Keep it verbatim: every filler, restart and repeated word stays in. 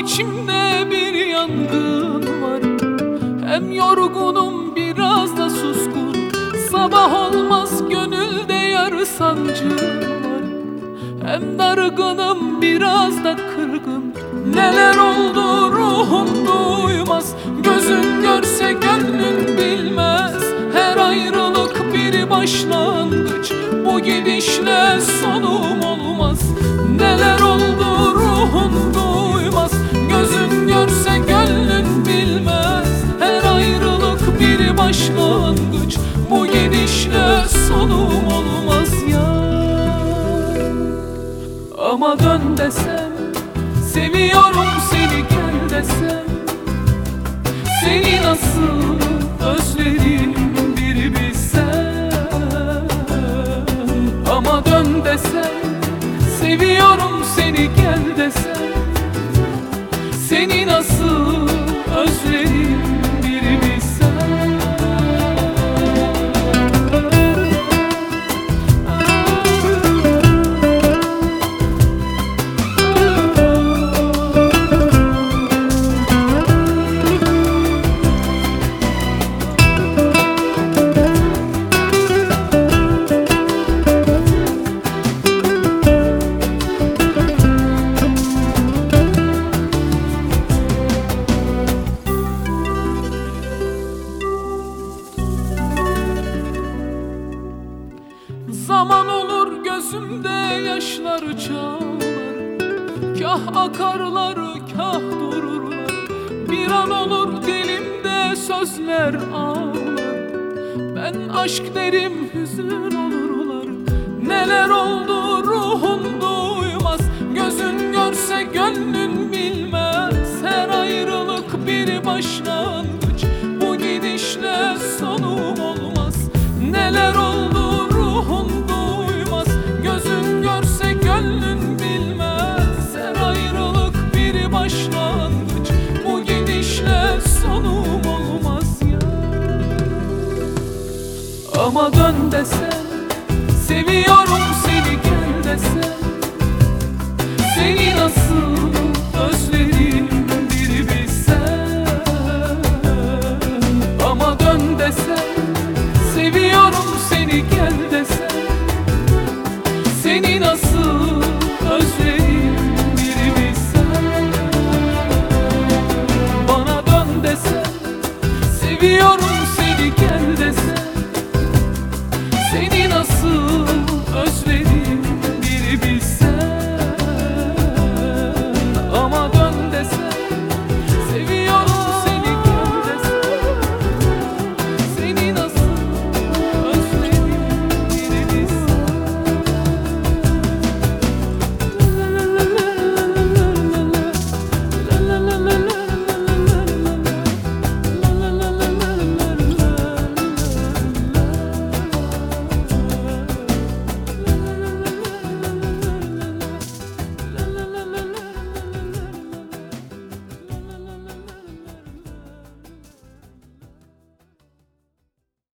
içimde bir yangın var. Hem yorgunum biraz da suskun. Sabah olmaz gönülde yarı sancı var. Hem dargınım biraz da kırgın. Neler oldu ruhum duymaz. Gözün görse gönlün bilmez. Her ayrılık bir başlangıç. Bu gidişle sonum olmaz. Neler oldu ruhum duymaz. Gözün görse gönlün bilmez. Her ayrılık bir başlangıç. Bu gidişle sonum olmaz ya. Ama dön desem, seviyorum seni gel desem, seni nasıl özledim bir bilsen. Ama dön desem, seviyorum seni gel desem, seni nasıl özledim bir bilsen. Zaman olur gözümde yaşlar çağlar. Kah akarlar kah dururlar. Bir an olur dilimde sözler ağlar. Ben aşk derim hüzün olurlar. Neler oldu ruhun duymaz. Gözün görse gönlün bilmez. Her ayrılık bir başlangıç. Bu gidişle sonum olmaz. Neler oldu ruhun duymaz. Gözün görse gönlün bilmez. Her ayrılık bir başlangıç. Bu gidişle sonum olmaz ya. Ama dön desem, seviyorum seni gel desem, seni nasıl özledim bir bilsen. Ama dön desem, seviyorum seni gel desem, seni nasıl özledim bir bilsen. Bana dön desem, seviyorum